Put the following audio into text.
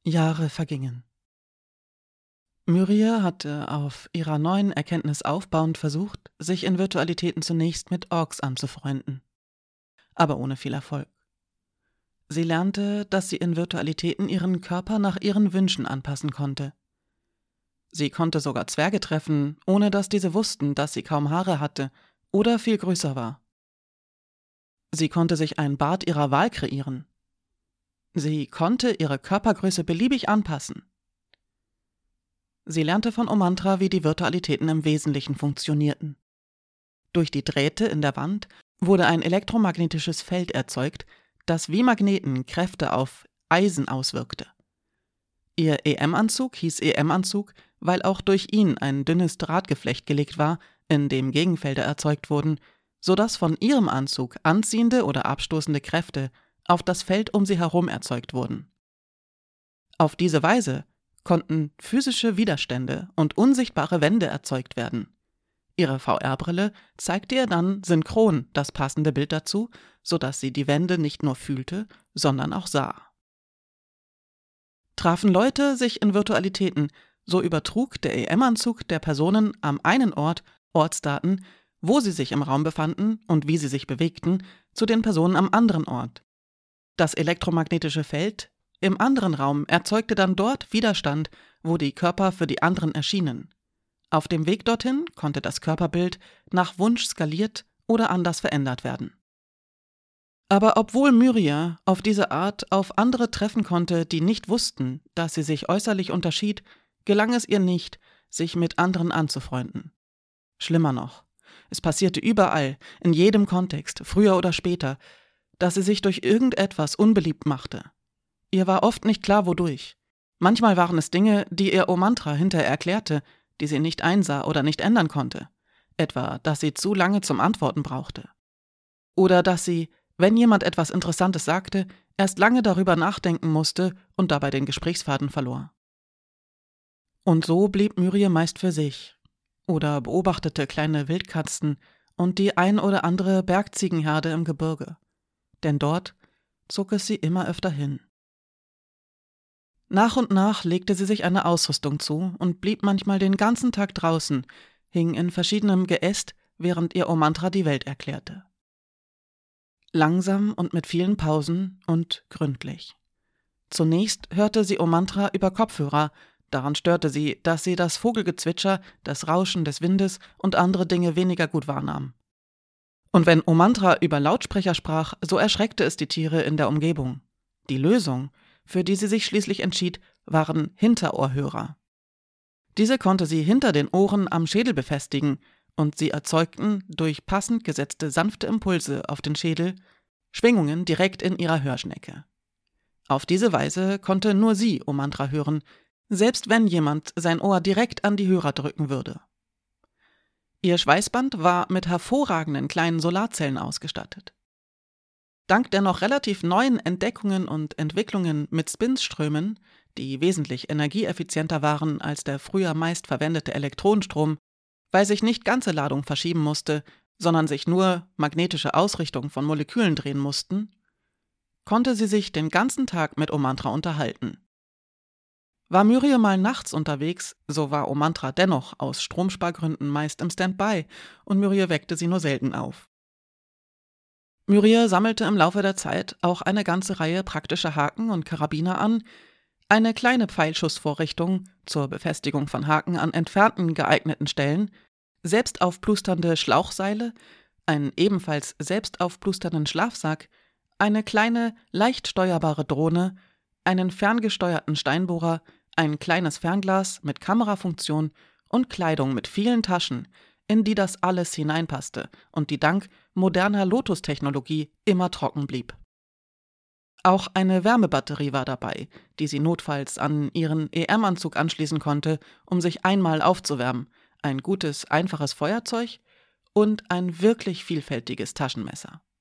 Jahre vergingen. Muriel hatte auf ihrer neuen Erkenntnis aufbauend versucht, sich in Virtualitäten zunächst mit Orks anzufreunden. Aber ohne viel Erfolg. Sie lernte, dass sie in Virtualitäten ihren Körper nach ihren Wünschen anpassen konnte. Sie konnte sogar Zwerge treffen, ohne dass diese wussten, dass sie kaum Haare hatte oder viel größer war. Sie konnte sich einen Bart ihrer Wahl kreieren. Sie konnte ihre Körpergröße beliebig anpassen. Sie lernte von Omantra, wie die Virtualitäten im Wesentlichen funktionierten. Durch die Drähte in der Wand wurde ein elektromagnetisches Feld erzeugt, das wie Magneten Kräfte auf Eisen auswirkte. Ihr EM-Anzug hieß EM-Anzug, weil auch durch ihn ein dünnes Drahtgeflecht gelegt war, in dem Gegenfelder erzeugt wurden, sodass von ihrem Anzug anziehende oder abstoßende Kräfte auf das Feld um sie herum erzeugt wurden. Auf diese Weise konnten physische Widerstände und unsichtbare Wände erzeugt werden. Ihre VR-Brille zeigte ihr dann synchron das passende Bild dazu, sodass sie die Wände nicht nur fühlte, sondern auch sah. Trafen Leute sich in Virtualitäten, so übertrug der EM-Anzug der Personen am einen Ort Ortsdaten, wo sie sich im Raum befanden und wie sie sich bewegten, zu den Personen am anderen Ort. Das elektromagnetische Feld im anderen Raum erzeugte dann dort Widerstand, wo die Körper für die anderen erschienen. Auf dem Weg dorthin konnte das Körperbild nach Wunsch skaliert oder anders verändert werden. Aber obwohl Muriel auf diese Art auf andere treffen konnte, die nicht wussten, dass sie sich äußerlich unterschied, gelang es ihr nicht, sich mit anderen anzufreunden. Schlimmer noch, es passierte überall, in jedem Kontext, früher oder später, dass sie sich durch irgendetwas unbeliebt machte. Ihr war oft nicht klar, wodurch. Manchmal waren es Dinge, die ihr Omantra hinterher erklärte, die sie nicht einsah oder nicht ändern konnte. Etwa, dass sie zu lange zum Antworten brauchte. Oder dass sie, wenn jemand etwas Interessantes sagte, erst lange darüber nachdenken musste und dabei den Gesprächsfaden verlor. Und so blieb Muriel meist für sich oder beobachtete kleine Wildkatzen und die ein oder andere Bergziegenherde im Gebirge. Denn dort zog es sie immer öfter hin. Nach und nach legte sie sich eine Ausrüstung zu und blieb manchmal den ganzen Tag draußen, hing in verschiedenem Geäst, während ihr Omantra die Welt erklärte. Langsam und mit vielen Pausen und gründlich. Zunächst hörte sie Omantra über Kopfhörer, daran störte sie, dass sie das Vogelgezwitscher, das Rauschen des Windes und andere Dinge weniger gut wahrnahm. Und wenn Omantra über Lautsprecher sprach, so erschreckte es die Tiere in der Umgebung. Die Lösung, für die sie sich schließlich entschied, waren Hinterohrhörer. Diese konnte sie hinter den Ohren am Schädel befestigen und sie erzeugten durch passend gesetzte sanfte Impulse auf den Schädel Schwingungen direkt in ihrer Hörschnecke. Auf diese Weise konnte nur sie Omantra hören, selbst wenn jemand sein Ohr direkt an die Hörer drücken würde. Ihr Schweißband war mit hervorragenden kleinen Solarzellen ausgestattet. Dank der noch relativ neuen Entdeckungen und Entwicklungen mit Spinströmen, die wesentlich energieeffizienter waren als der früher meist verwendete Elektronenstrom, weil sich nicht ganze Ladung verschieben musste, sondern sich nur magnetische Ausrichtung von Molekülen drehen mussten, konnte sie sich den ganzen Tag mit Omantra unterhalten. War Muriel mal nachts unterwegs, so war Omantra dennoch aus Stromspargründen meist im Standby und Muriel weckte sie nur selten auf. Muriel sammelte im Laufe der Zeit auch eine ganze Reihe praktischer Haken und Karabiner an, eine kleine Pfeilschussvorrichtung zur Befestigung von Haken an entfernten geeigneten Stellen, selbstaufplusternde Schlauchseile, einen ebenfalls selbstaufplusternden Schlafsack, eine kleine, leicht steuerbare Drohne, einen ferngesteuerten Steinbohrer, ein kleines Fernglas mit Kamerafunktion und Kleidung mit vielen Taschen, in die das alles hineinpasste und die dank moderner Lotus-Technologie immer trocken blieb. Auch eine Wärmebatterie war dabei, die sie notfalls an ihren EM-Anzug anschließen konnte, um sich einmal aufzuwärmen, ein gutes, einfaches Feuerzeug und ein wirklich vielfältiges Taschenmesser.